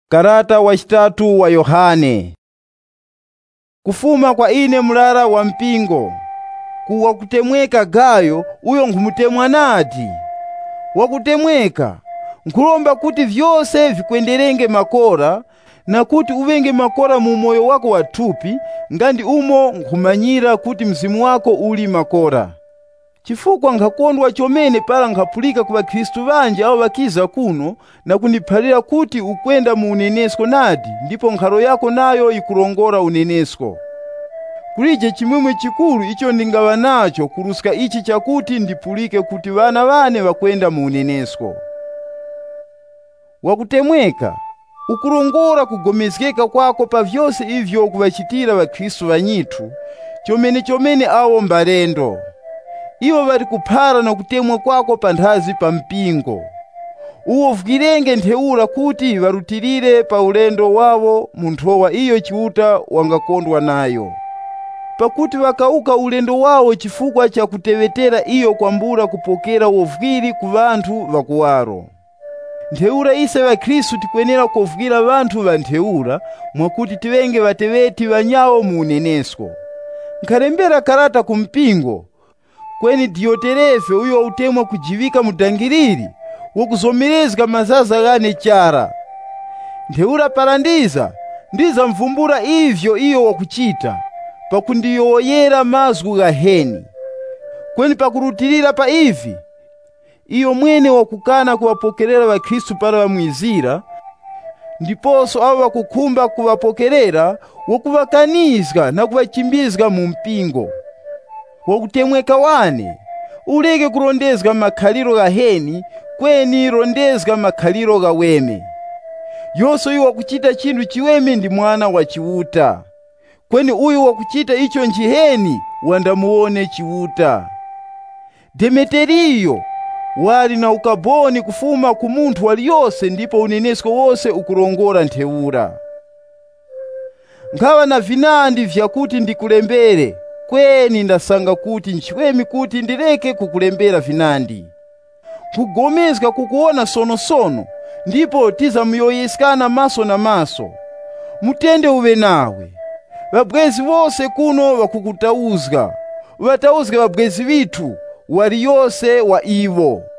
Karata wachitatu wa Yohane. Kufuma kwa ine mlala wa mpingo, kuwa kutemweka Gayo uyo nkumutemwa nati. Wakutemweka, nkulomba kuti vyose vikwenderenge makora, na kuti uvenge makora mu moyo wako wathupi, ngandi umo nkumanyira kuti mzimu wako uli makora. Chifukwa nkakondwa chomene pala nkapulika kuwa Kristu banje awo bakiza kuno, na kuniphalira kuti ukwenda mu unenesko nadi, ndipo nkhalo yako nayo ikulongora unenesko. Kulije chimwemwe chikulu icho ndingawa nacho kuruska ichi chakuti ndipulike kuti bana bane bakwenda mu unenesko. Wakutemweka, ukulongora kugomezgeka kwako pa vyose ivyo kubachitira wa Kristu banyitu, chomene awo mbalendo. Iwo bali kuphara na kutemwa kwako pa nthazi pa mpingo. Uwovukirenge ntheula kuti barutirire pa ulendo wawo munthowa iyo chiuta wangakondwa nayo. Pakuti wakauka ulendo wawo chifukwa cha kutewetera iyo kwambura kupokera uwovukiri ku bantu bakuwaro. Ntheula ise wa Kristu tikwenera kuvukira bantu ba ntheula, mwakuti tiwenge bateweti banyawo mu unenesko. Nkalembera karata ku mpingo, kweni Dioterefe uyo utemwa kujivika mudangiriri, wokuzomerezga mazaza gane chara. Ntheula parandiza, ndiza mvumbura ivyo iyo wakuchita, pakundiyoyera mazgu gaheni. Kweni pakurutirira pa ivi, iyo mwene wakukana kuwapokerera wa Kristu para wamwizira, ndiposo abo wakukumba kuwapokerera, wakuwakanizga na kuwachimbizga mu mpingo. Wakutemweka wane, uleke kurondezga makhaliro gaheni, kweni rondezga makhaliro gaweme. Yoso yu wakuchita chindu chiweme ndi mwana wa chiuta, kweni uyu wakuchita icho njiheni wandamuone chiuta. Demeteriyo wali na ukaboni kufuma ku munthu waliyose, ndipo unenesko wose ukulongora ntheula. Nkhawa na vinandi vyakuti ndikulembere, kweni ndasanga kuti nchiwemi kuti ndireke kukulembera vinandi. Kugomezga kukuona sono, ndipo tiza muyoyeskana maso na maso. Mutende uwe nawe. Babwezi bose kuno bakukutauzga. Ubatauzge babwezi bitu, wali yose wa ivo.